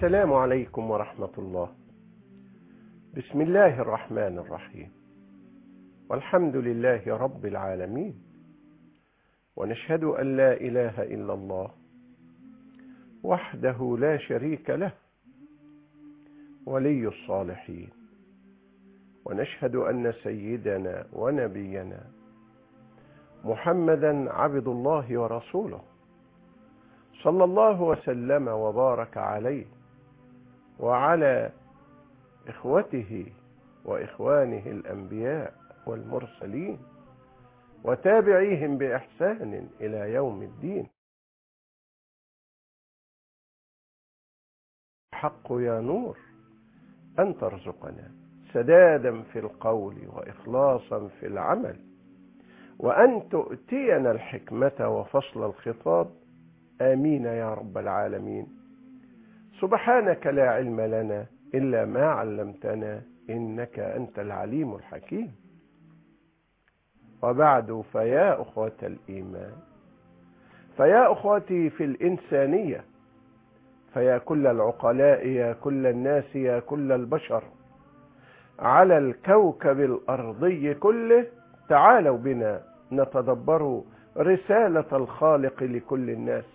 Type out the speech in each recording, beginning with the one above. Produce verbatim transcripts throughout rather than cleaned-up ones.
السلام عليكم ورحمة الله. بسم الله الرحمن الرحيم، والحمد لله رب العالمين، ونشهد أن لا إله إلا الله وحده لا شريك له ولي الصالحين، ونشهد أن سيدنا ونبينا محمدا عبد الله ورسوله صلى الله وسلم وبارك عليه وعلى إخوته وإخوانه الأنبياء والمرسلين وتابعيهم بإحسان إلى يوم الدين. حق يا نور أن ترزقنا سدادا في القول وإخلاصا في العمل، وأن تؤتينا الحكمة وفصل الخطاب، آمين يا رب العالمين. سبحانك لا علم لنا إلا ما علمتنا، إنك أنت العليم الحكيم. وبعد، فيا أخوة الإيمان، فيا أخوتي في الإنسانية، فيا كل العقلاء، يا كل الناس، يا كل البشر على الكوكب الأرضي كله، تعالوا بنا نتدبر رسالة الخالق لكل الناس.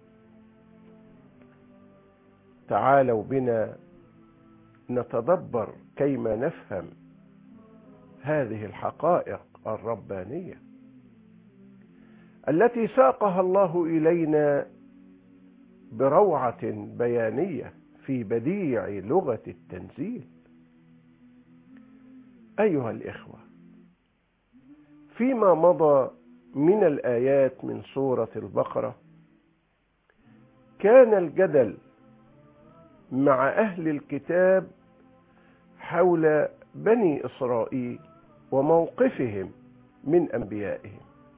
تعالوا بنا نتدبر كيما نفهم هذه الحقائق الربانية التي ساقها الله إلينا بروعة بيانية في بديع لغة التنزيل. أيها الإخوة، فيما مضى من الآيات من سورة البقرة كان الجدل مع أهل الكتاب حول بني إسرائيل وموقفهم من أنبيائهم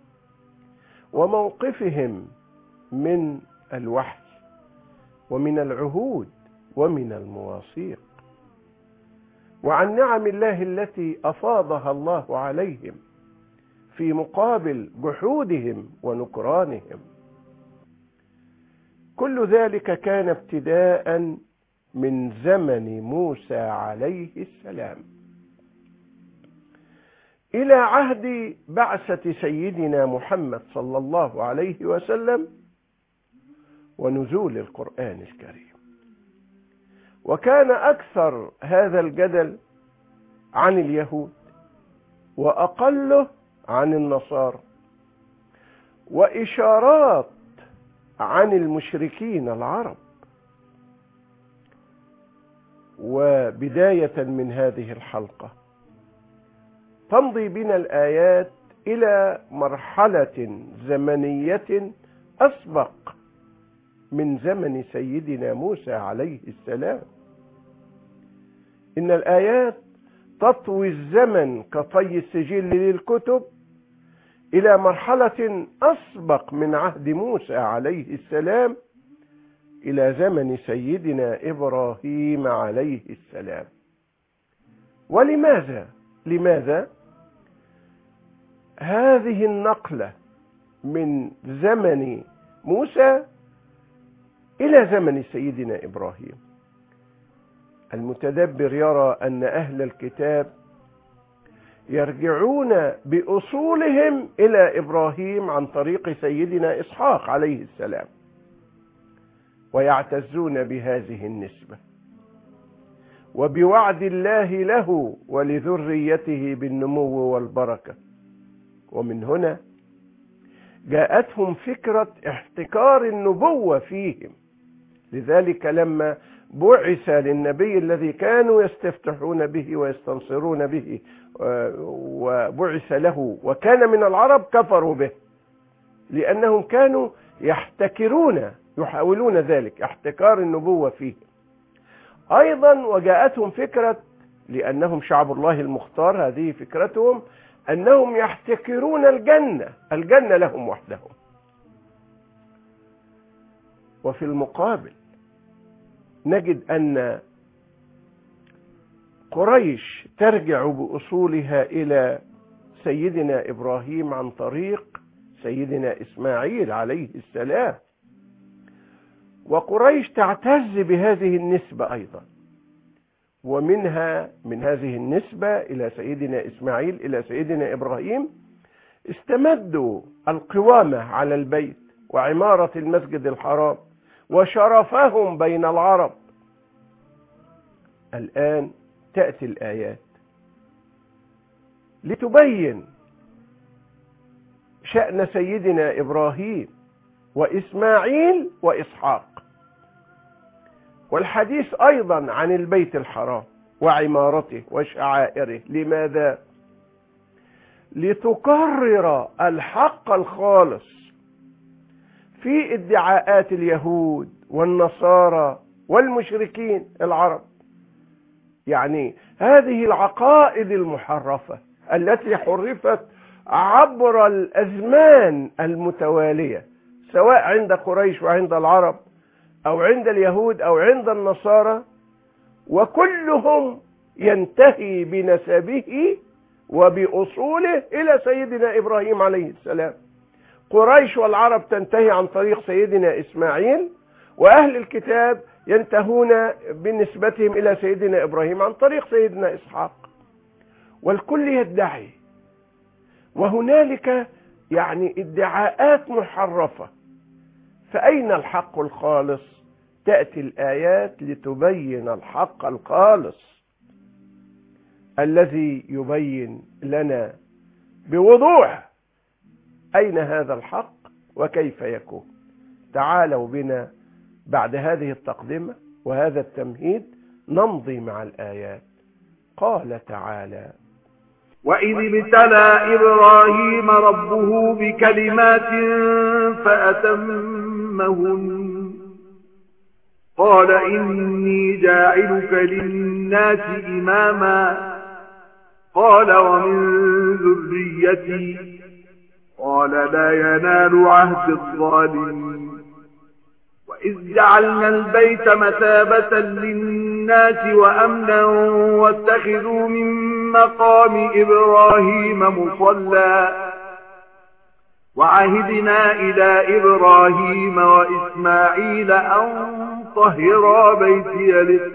وموقفهم من الوحي ومن العهود ومن المواثيق، وعن نعم الله التي أفاضها الله عليهم في مقابل جحودهم ونكرانهم. كل ذلك كان ابتداء من زمن موسى عليه السلام إلى عهد بعثة سيدنا محمد صلى الله عليه وسلم ونزول القرآن الكريم. وكان أكثر هذا الجدل عن اليهود وأقله عن النصارى، وإشارات عن المشركين العرب. وبداية من هذه الحلقة تمضي بنا الآيات إلى مرحلة زمنية أسبق من زمن سيدنا موسى عليه السلام. إن الآيات تطوي الزمن كطي السجل للكتب إلى مرحلة أسبق من عهد موسى عليه السلام إلى زمن سيدنا إبراهيم عليه السلام. ولماذا؟ لماذا هذه النقلة من زمن موسى إلى زمن سيدنا إبراهيم؟ المتدبر يرى أن أهل الكتاب يرجعون بأصولهم إلى إبراهيم عن طريق سيدنا إسحاق عليه السلام، ويعتزون بهذه النسبة وبوعد الله له ولذريته بالنمو والبركة. ومن هنا جاءتهم فكرة احتكار النبوة فيهم. لذلك لما بعث للنبي الذي كانوا يستفتحون به ويستنصرون به وبعث له وكان من العرب، كفروا به لأنهم كانوا يحتكرون، يحاولون ذلك احتكار النبوة فيه. أيضا وجاءتهم فكرة، لأنهم شعب الله المختار، هذه فكرتهم أنهم يحتكرون الجنة، الجنة لهم وحدهم. وفي المقابل نجد أن قريش ترجع بأصولها إلى سيدنا إبراهيم عن طريق سيدنا إسماعيل عليه السلام، وقريش تعتز بهذه النسبة أيضا، ومنها من هذه النسبة إلى سيدنا إسماعيل إلى سيدنا إبراهيم استمدوا القوامة على البيت وعمارة المسجد الحرام وشرفهم بين العرب. الآن تأتي الآيات لتبين شأن سيدنا إبراهيم وإسماعيل وإسحاق، والحديث أيضا عن البيت الحرام وعمارته وشعائره. لماذا؟ لتقرر الحق الخالص في ادعاءات اليهود والنصارى والمشركين العرب. يعني هذه العقائد المحرفة التي حرفت عبر الأزمان المتوالية، سواء عند قريش وعند العرب أو عند اليهود أو عند النصارى، وكلهم ينتهي بنسبه وبأصوله إلى سيدنا إبراهيم عليه السلام. قريش والعرب تنتهي عن طريق سيدنا إسماعيل، وأهل الكتاب ينتهون بنسبتهم إلى سيدنا إبراهيم عن طريق سيدنا إسحاق، والكل يدعي. وهنالك يعني ادعاءات محرفة، فأين الحق الخالص؟ تأتي الآيات لتبين الحق الخالص الذي يبين لنا بوضوح أين هذا الحق وكيف يكون. تعالوا بنا بعد هذه التقدمة وهذا التمهيد نمضي مع الآيات. قال تعالى: وإذ ابتلى إبراهيم ربه بكلمات فأتمهن قال إني جاعلك للناس إماما قال ومن ذريتي قال لا ينال عهد الظالمين وإذ جعلنا البيت مثابة للناس وأمنا واتخذوا من مقام إبراهيم مصلى وعهدنا إلى إبراهيم وإسماعيل أن طهرا بيتي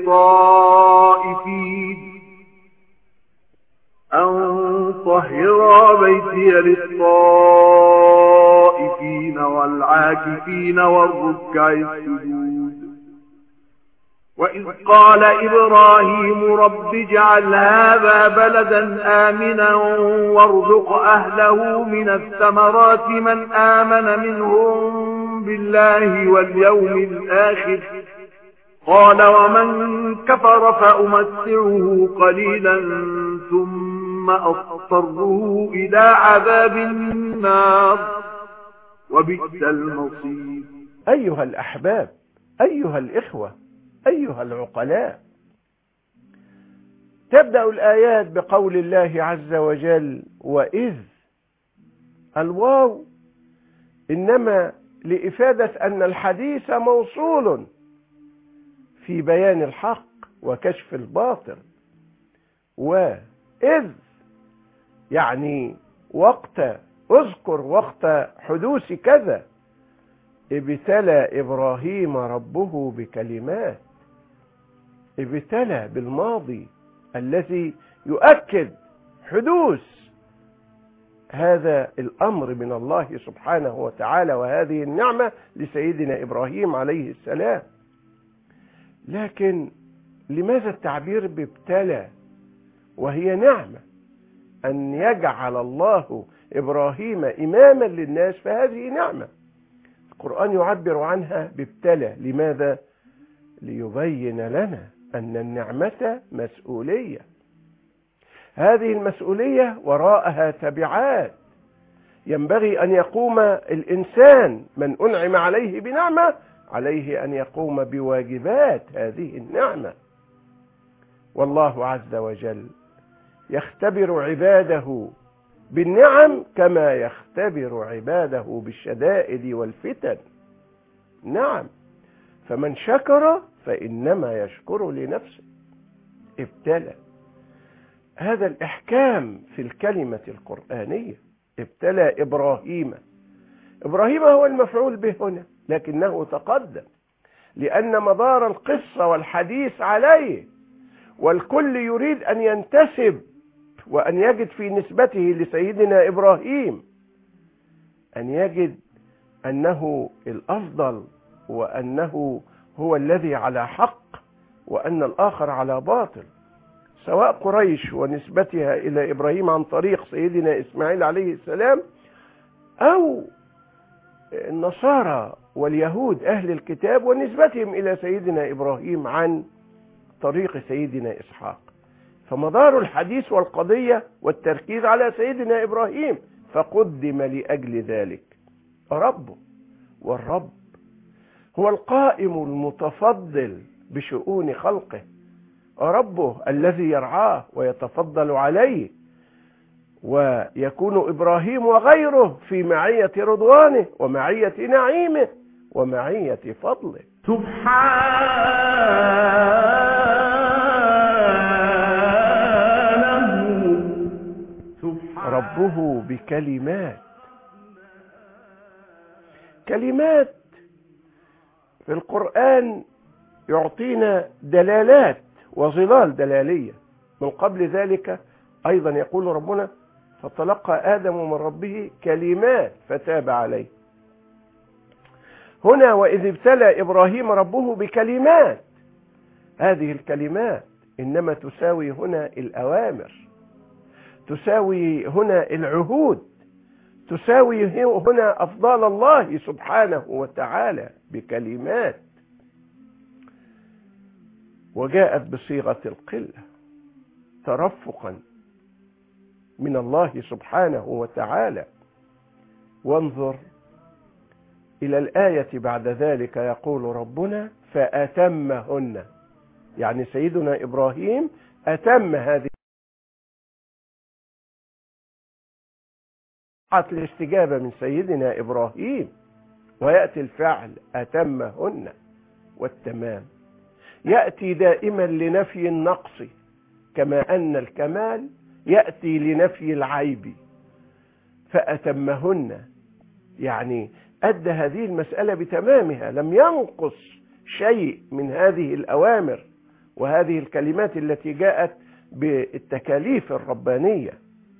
للطائفين أن طهرا بيتي للطائفين والعاكفين والركع السجود وإذ قال إبراهيم رب اجعل هذا بلدا آمنا وارزق أهله من الثمرات من آمن منهم بالله واليوم الآخر قال ومن كفر فأمتعه قليلا ثم أضطره إلى عذاب النار وبئس المصير. أيها الأحباب، أيها الإخوة، أيها العقلاء، تبدأ الآيات بقول الله عز وجل وإذ. الواو إنما لإفادة أن الحديث موصول في بيان الحق وكشف الباطل، وإذ يعني وقت، اذكر وقت حدوث كذا. ابتلى إبراهيم ربه بكلمات، ابتلى بالماضي الذي يؤكد حدوث هذا الأمر من الله سبحانه وتعالى وهذه النعمة لسيدنا إبراهيم عليه السلام. لكن لماذا التعبير بابتلى وهي نعمة؟ أن يجعل الله إبراهيم إماما للناس فهذه نعمة. القرآن يعبر عنها بابتلى. لماذا؟ ليبين لنا أن النعمة مسؤولية، هذه المسؤولية وراءها تبعات، ينبغي أن يقوم الإنسان من أنعم عليه بنعمة عليه أن يقوم بواجبات هذه النعمة. والله عز وجل يختبر عباده بالنعم كما يختبر عباده بالشدائد والفتن. نعم، فمن شكر فإنما يشكر لنفسه. ابتلى، هذا الإحكام في الكلمة القرآنية. ابتلى إبراهيم، إبراهيم هو المفعول به هنا لكنه تقدم. لأن مدار القصة والحديث عليه، والكل يريد أن ينتسب وأن يجد في نسبته لسيدنا إبراهيم أن يجد أنه الأفضل، وأنه هو الذي على حق، وأن الآخر على باطل، سواء قريش ونسبتها إلى إبراهيم عن طريق سيدنا إسماعيل عليه السلام، أو النصارى واليهود أهل الكتاب ونسبتهم إلى سيدنا إبراهيم عن طريق سيدنا إسحاق. فمدار الحديث والقضية والتركيز على سيدنا إبراهيم، فقدم لأجل ذلك ربه. والرب هو القائم المتفضل بشؤون خلقه، ربه الذي يرعاه ويتفضل عليه، ويكون إبراهيم وغيره في معية رضوانه ومعية نعيمه ومعية فضله سبحانه. ربه بكلمات، كلمات في القرآن يعطينا دلالات وظلال دلالية. من قبل ذلك أيضا يقول ربنا: فتلقى آدم من ربه كلمات فتاب عليه. هنا وإذ ابتلى إبراهيم ربه بكلمات، هذه الكلمات إنما تساوي هنا الأوامر، تساوي هنا العهود، تساوي هنا أفضال الله سبحانه وتعالى بكلمات، وجاءت بصيغة القلة ترفقا من الله سبحانه وتعالى. وانظر إلى الآية بعد ذلك، يقول ربنا: فأتمهن، يعني سيدنا إبراهيم أتم هذه الاستجابة من سيدنا إبراهيم، ويأتي الفعل أتمهن، والتمام يأتي دائما لنفي النقص، كما أن الكمال يأتي لنفي العيب. فأتمهن يعني أدى هذه المسألة بتمامها، لم ينقص شيء من هذه الأوامر وهذه الكلمات التي جاءت بالتكاليف الربانية.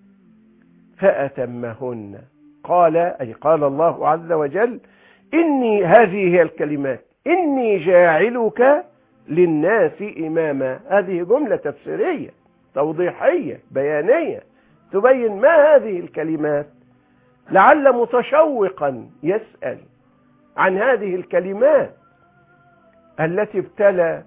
فأتمهن، قال أي قال الله عز وجل: إني، هذه هي الكلمات، إني جاعلك للناس إماما. هذه جملة تفسيرية توضيحية بيانية تبين ما هذه الكلمات، لعل متشوقا يسأل عن هذه الكلمات التي ابتلى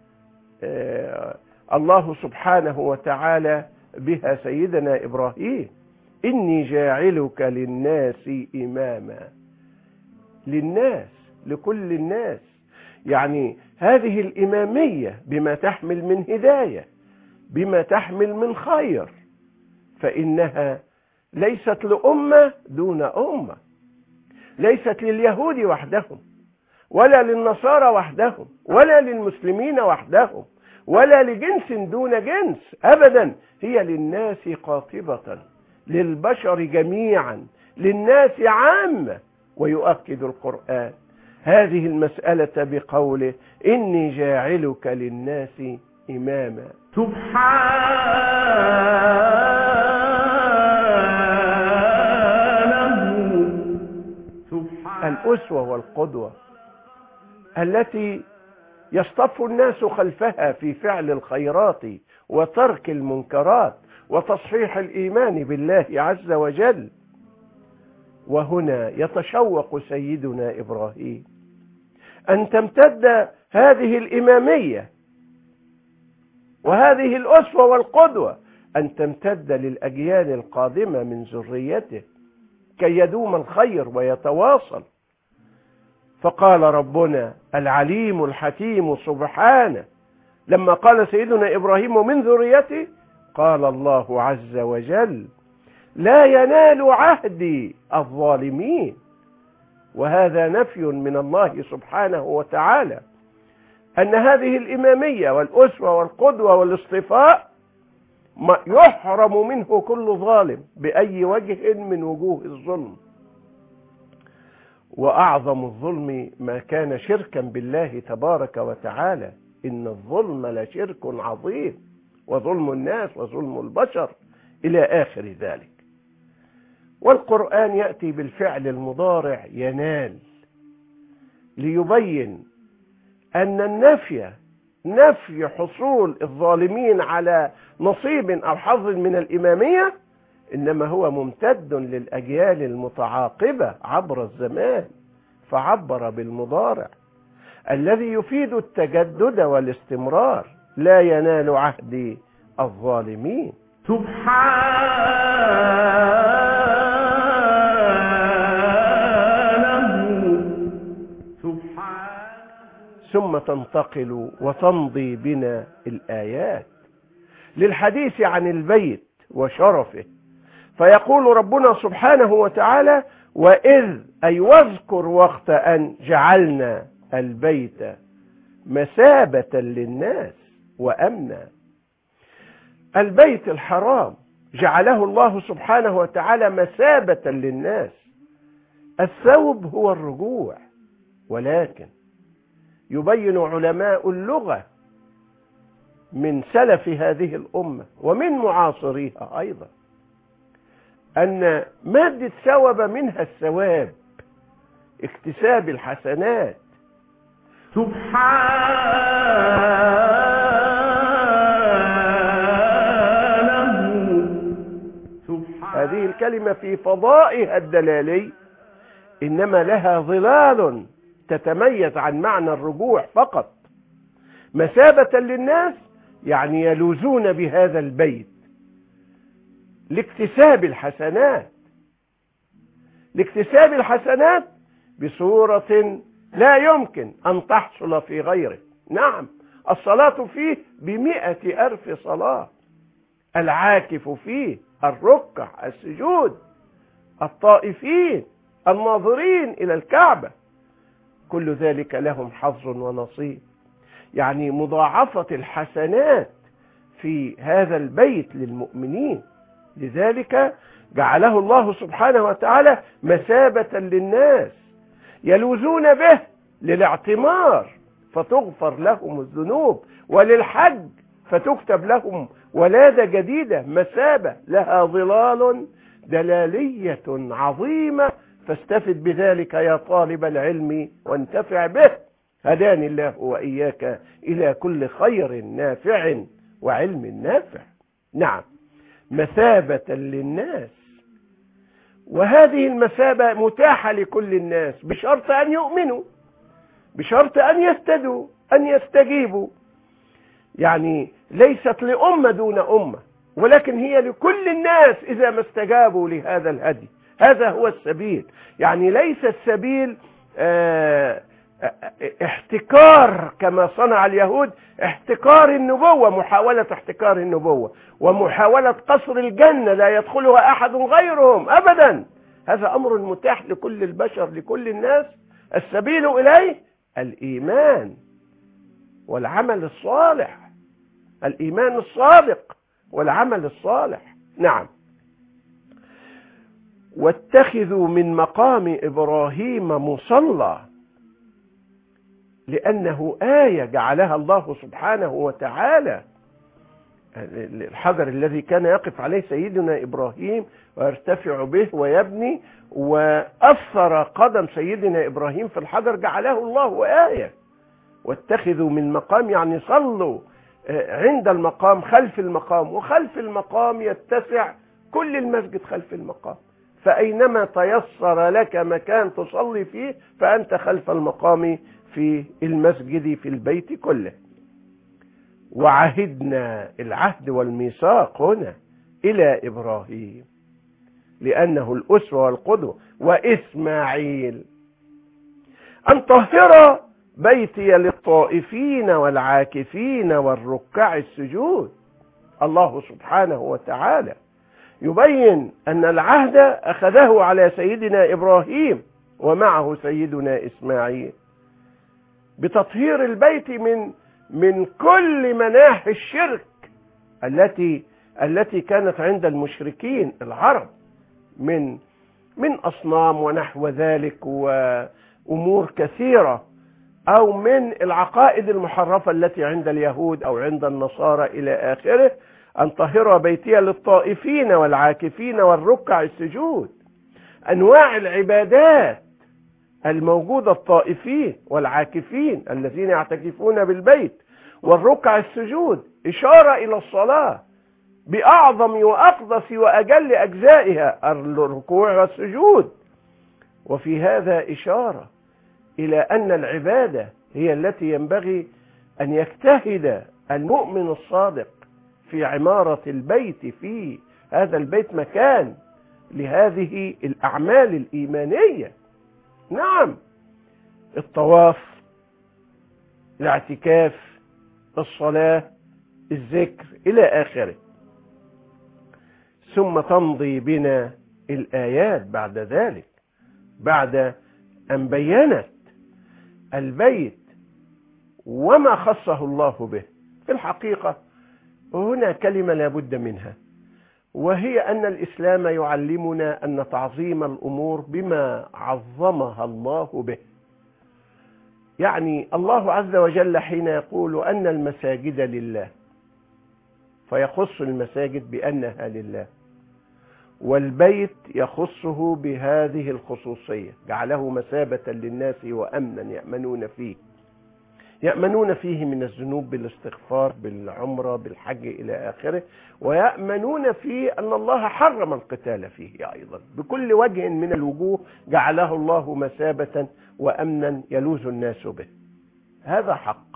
الله سبحانه وتعالى بها سيدنا إبراهيم. إني جاعلك للناس إماما، للناس، لكل الناس، يعني هذه الإمامية بما تحمل من هداية، بما تحمل من خير، فإنها ليست لأمة دون أمة، ليست لليهود وحدهم، ولا للنصارى وحدهم، ولا للمسلمين وحدهم، ولا لجنس دون جنس أبدا، هي للناس قاطبة، للبشر جميعا، للناس عامة. ويؤكد القرآن هذه المسألة بقوله: إني جاعلك للناس إماما. سبحانه. الأسوة والقدوة التي يصطف الناس خلفها في فعل الخيرات وترك المنكرات وتصحيح الإيمان بالله عز وجل. وهنا يتشوق سيدنا إبراهيم أن تمتد هذه الإمامية وهذه الأسوة والقدوة، أن تمتد للأجيال القادمة من ذريته كي يدوم الخير ويتواصل. فقال ربنا العليم الحكيم سبحانه لما قال سيدنا إبراهيم من ذريته، قال الله عز وجل: لا ينال عهدي الظالمين. وهذا نفي من الله سبحانه وتعالى أن هذه الإمامية والأسوة والقدوة والاصطفاء يحرم منه كل ظالم بأي وجه من وجوه الظلم. وأعظم الظلم ما كان شركا بالله تبارك وتعالى. إن الظلم لشرك عظيم، وظلم الناس وظلم البشر إلى آخر ذلك. والقرآن يأتي بالفعل المضارع ينال، ليبين أن النفي نفي حصول الظالمين على نصيب أو حظ من الإمامية إنما هو ممتد للأجيال المتعاقبة عبر الزمان، فعبر بالمضارع الذي يفيد التجدد والاستمرار. لا ينال عهد الظالمين. ثم تنتقل وتمضي بنا الآيات للحديث عن البيت وشرفه، فيقول ربنا سبحانه وتعالى: وإذ أي واذكر وقت أن جعلنا البيت مثابة للناس وأمنا. البيت الحرام جعله الله سبحانه وتعالى مثابة للناس. الثوب هو الرجوع، ولكن يبين علماء اللغة من سلف هذه الأمة ومن معاصريها أيضا أن مادة ثوب منها الثواب، اكتساب الحسنات. هذه الكلمة في فضائها الدلالي إنما لها ظلال تتميز عن معنى الرجوع فقط. مثابة للناس يعني يلوذون بهذا البيت لاكتساب الحسنات، لاكتساب الحسنات بصورة لا يمكن أن تحصل في غيره. نعم، الصلاة فيه بمئة ألف صلاة، العاكف فيه، الركع، السجود، الطائفين، الناظرين إلى الكعبة، كل ذلك لهم حظ ونصيب. يعني مضاعفة الحسنات في هذا البيت للمؤمنين. لذلك جعله الله سبحانه وتعالى مثابة للناس يلوذون به للاعتمار فتغفر لهم الذنوب، وللحج فتكتب لهم ولادة جديدة، مثابة لها ظلال دلالية عظيمة. فاستفد بذلك يا طالب العلم وانتفع به. هداني الله وإياك إلى كل خير نافع وعلم نافع. نعم، مثابة للناس، وهذه المثابة متاحة لكل الناس بشرط أن يؤمنوا، بشرط أن يهتدوا، أن يستجيبوا. يعني ليست لأمة دون أمة، ولكن هي لكل الناس إذا ما استجابوا لهذا الهدي. هذا هو السبيل. يعني ليس السبيل اه احتكار كما صنع اليهود، احتكار النبوة، محاولة احتكار النبوة ومحاولة قصر الجنة لا يدخلها أحد غيرهم أبدا. هذا أمر متاح لكل البشر، لكل الناس. السبيل إليه الإيمان والعمل الصالح، الإيمان الصادق والعمل الصالح. نعم. واتخذوا من مقام إبراهيم مصلى، لأنه آية جعلها الله سبحانه وتعالى. الحجر الذي كان يقف عليه سيدنا إبراهيم ويرتفع به ويبني، وأثر قدم سيدنا إبراهيم في الحجر، جعله الله آية. واتخذوا من مقام يعني صلوا عند المقام، خلف المقام، وخلف المقام يتسع كل المسجد خلف المقام، فأينما تيسر لك مكان تصلي فيه فأنت خلف المقام في المسجد في البيت كله. وعهدنا، العهد والميثاق هنا إلى إبراهيم لأنه الأسوة والقدوة، وإسماعيل أن طهر بيتي للطائفين والعاكفين والركع السجود. الله سبحانه وتعالى يبين أن العهد أخذه على سيدنا إبراهيم ومعه سيدنا إسماعيل بتطهير البيت من من كل مناحي الشرك التي التي كانت عند المشركين العرب، من من أصنام ونحو ذلك وأمور كثيرة، أو من العقائد المحرفة التي عند اليهود أو عند النصارى إلى آخره، أن طهر بيتي للطائفين والعاكفين والركع السجود. أنواع العبادات الموجودة، الطائفين والعاكفين الذين يعتكفون بالبيت، والركع السجود إشارة إلى الصلاة بأعظم وأقدس وأجل أجزائها، الركوع والسجود. وفي هذا إشارة إلى أن العبادة هي التي ينبغي أن يجتهد المؤمن الصادق في عمارة البيت، في هذا البيت مكان لهذه الأعمال الإيمانية. نعم، الطواف، الاعتكاف، الصلاة، الذكر إلى آخره. ثم تمضي بنا الآيات بعد ذلك، بعد أن بينت البيت وما خصه الله به. في الحقيقة هنا كلمة لا بد منها، وهي أن الإسلام يعلمنا أن تعظيم الأمور بما عظمها الله به. يعني الله عز وجل حين يقول أن المساجد لله، فيخص المساجد بأنها لله، والبيت يخصه بهذه الخصوصية، جعله مثابة للناس وأمنا يأمنون فيه، يأمنون فيه من الذنوب بالاستغفار، بالعمرة، بالحج إلى آخره، ويأمنون فيه أن الله حرم القتال فيه أيضا بكل وجه من الوجوه، جعله الله مثابة وأمنا يلوذ الناس به. هذا حق.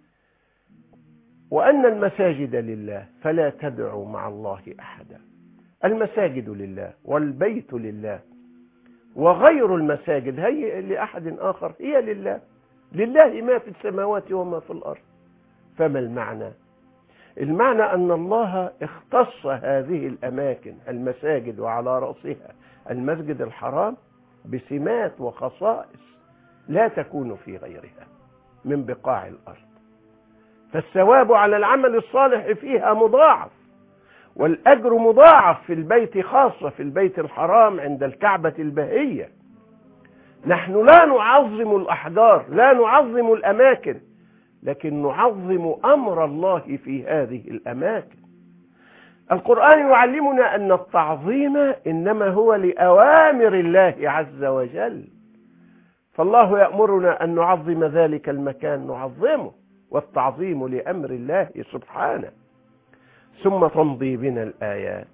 وأن المساجد لله فلا تدعوا مع الله أحدا. المساجد لله والبيت لله، وغير المساجد هي لأحد آخر، هي لله. لله ما في السماوات وما في الأرض. فما المعنى؟ المعنى أن الله اختص هذه الأماكن، المساجد وعلى رأسها المسجد الحرام، بسمات وخصائص لا تكون في غيرها من بقاع الأرض. فالثواب على العمل الصالح فيها مضاعف، والأجر مضاعف في البيت، خاصة في البيت الحرام عند الكعبة البهية. نحن لا نعظم الأحجار، لا نعظم الأماكن، لكن نعظم أمر الله في هذه الأماكن. القرآن يعلمنا أن التعظيم إنما هو لأوامر الله عز وجل، فالله يأمرنا أن نعظم ذلك المكان نعظمه، والتعظيم لأمر الله سبحانه. ثم تمضي بنا الآيات،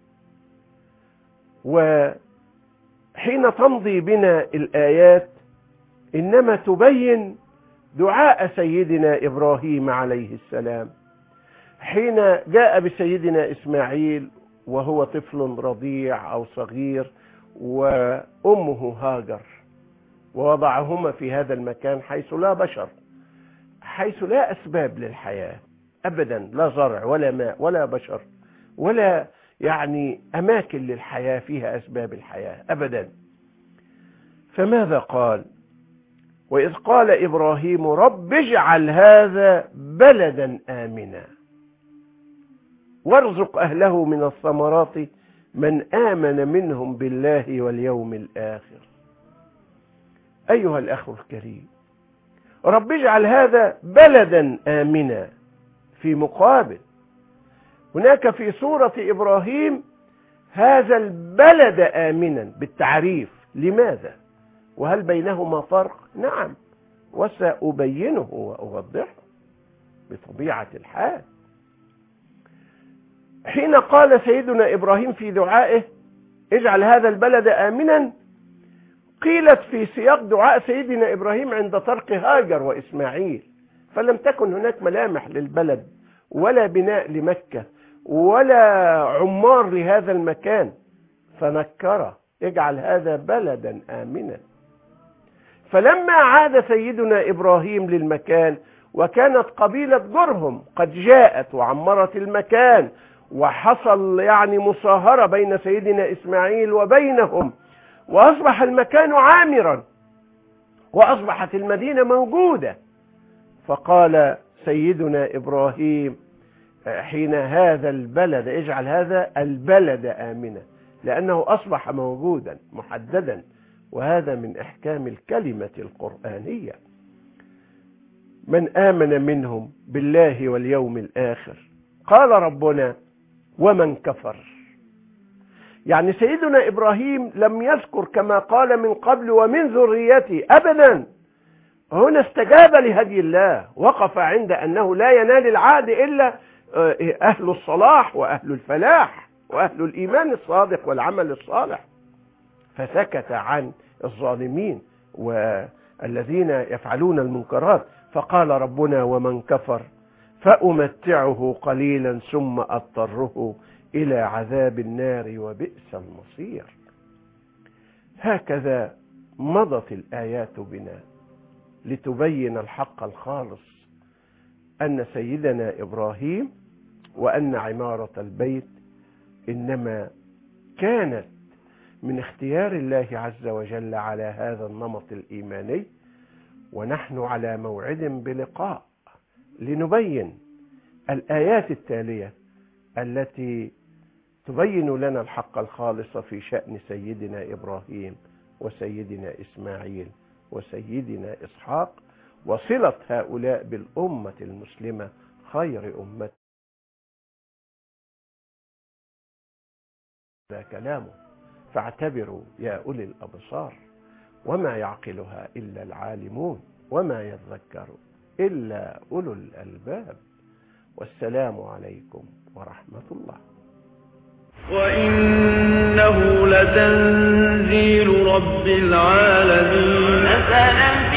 وحين تمضي بنا الآيات إنما تبين دعاء سيدنا إبراهيم عليه السلام حين جاء بسيدنا إسماعيل وهو طفل رضيع أو صغير، وأمه هاجر، ووضعهما في هذا المكان حيث لا بشر، حيث لا أسباب للحياة أبدا، لا زرع ولا ماء ولا بشر ولا يعني أماكن للحياة فيها أسباب الحياة أبدا. فماذا قال؟ وإذ قال إبراهيم رب اجعل هذا بلدا آمنا وارزق أهله من الثمرات من آمن منهم بالله واليوم الآخر. أيها الأخ الكريم، رب اجعل هذا بلدا آمنا، في مقابل هناك في سورة إبراهيم هذا البلد آمنا بالتعريف. لماذا؟ وهل بينهما فرق؟ نعم، وسأبينه وأوضحه بطبيعة الحال. حين قال سيدنا إبراهيم في دعائه اجعل هذا البلد آمنا، قيلت في سياق دعاء سيدنا إبراهيم عند ترك هاجر وإسماعيل، فلم تكن هناك ملامح للبلد ولا بناء لمكة ولا عمار لهذا المكان، فنكر اجعل هذا بلدا آمنا. فلما عاد سيدنا إبراهيم للمكان وكانت قبيلة جرهم قد جاءت وعمرت المكان، وحصل يعني مصاهرة بين سيدنا إسماعيل وبينهم، وأصبح المكان عامرا وأصبحت المدينة موجودة، فقال سيدنا إبراهيم حين هذا البلد اجعل هذا البلد آمنا، لأنه أصبح موجودا محددا، وهذا من إحكام الكلمة القرآنية. من آمن منهم بالله واليوم الآخر، قال ربنا ومن كفر. يعني سيدنا إبراهيم لم يذكر كما قال من قبل ومن ذريتي أبدا، هنا استجاب لهدي الله، وقف عند أنه لا ينال العهد إلا أهل الصلاح وأهل الفلاح وأهل الإيمان الصادق والعمل الصالح، فسكت عن الظالمين والذين يفعلون المنكرات. فقال ربنا ومن كفر فأمتعه قليلا ثم أضطره إلى عذاب النار وبئس المصير. هكذا مضت الآيات بنا لتبين الحق الخالص، أن سيدنا إبراهيم وأن عمارة البيت إنما كانت من اختيار الله عز وجل على هذا النمط الإيماني، ونحن على موعد بلقاء لنبين الآيات التالية التي تبين لنا الحق الخالص في شأن سيدنا إبراهيم وسيدنا إسماعيل وسيدنا إسحاق، وصلة هؤلاء بالأمة المسلمة خير أمة. هذا كلامه فاعتبروا يا أولي الأبصار، وما يعقلها إلا العالمون وما يذكر إلا أولو الألباب. والسلام عليكم ورحمة الله. وإنه لتنزيل رب العالمين.